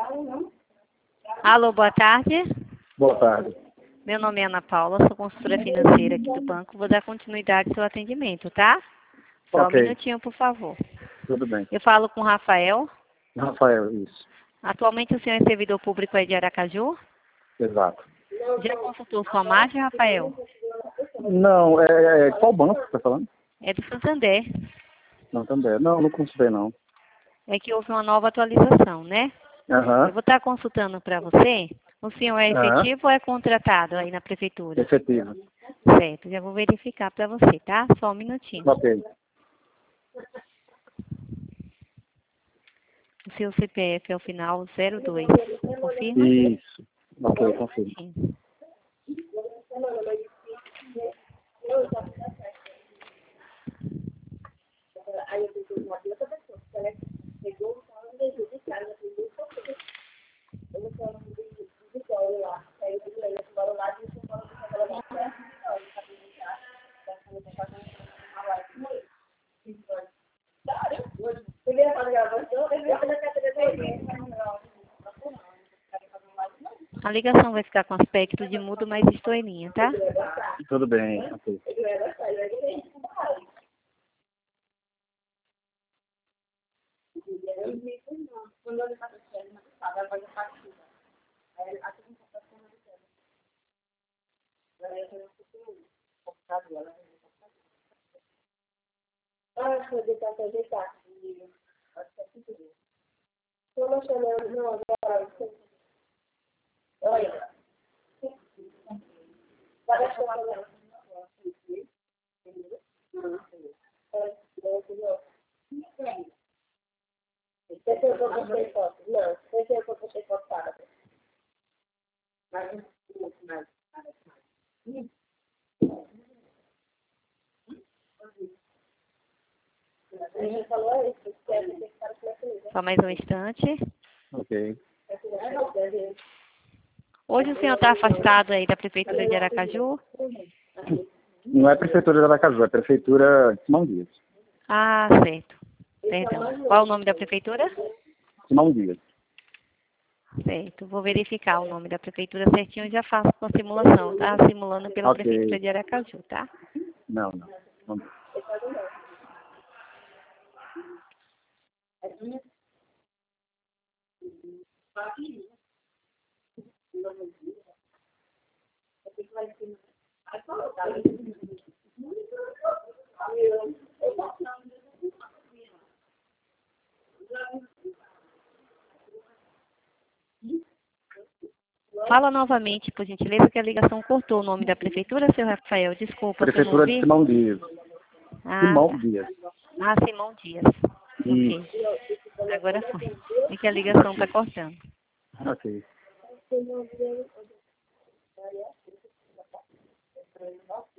Alô, boa tarde. Boa tarde. Meu nome é Ana Paula, sou consultora financeira aqui do banco. Vou dar continuidade ao seu atendimento, tá? Só Ok. um minutinho, por favor. Tudo bem. Eu falo com o Rafael. Rafael, isso. Atualmente o senhor é servidor público aí de Aracaju? Exato. Já consultou sua margem, Rafael? Não, qual banco você está falando? É do Santander. Não, também. Não consultei, não. É que houve uma nova atualização, né? Eu Aham. vou estar consultando para você. O senhor é Aham. efetivo ou é contratado aí na prefeitura? Efetivo. Certo, já vou verificar para você, tá? Só um minutinho. Ok. O seu CPF é o final 02. Confirma? Isso. Ok, confirmo. Sim. A ligação vai ficar com aspecto de mudo, mas estou em linha, tá? Tudo bem. Ok. Só mais um instante. Ok. Hoje o senhor está afastado aí da prefeitura de Aracaju? Não é Prefeitura de Aracaju, é Prefeitura de Simão Dias. Ah, certo. Perdão. Qual é o nome da prefeitura? Simão Dias. Certo. Vou verificar o nome da prefeitura certinho e já faço com a simulação. Tá simulando pela Ok. prefeitura de Aracaju, tá? Não. Não. Fala novamente, por gentileza, que a ligação cortou o nome da prefeitura, seu Rafael. Desculpa, se eu não Prefeitura de ouvi. Simão Dias. Ah, Simão tá. Dias. Ah, Simão Dias. Isso. Ok. Agora foi. É que a ligação está cortando. Ok.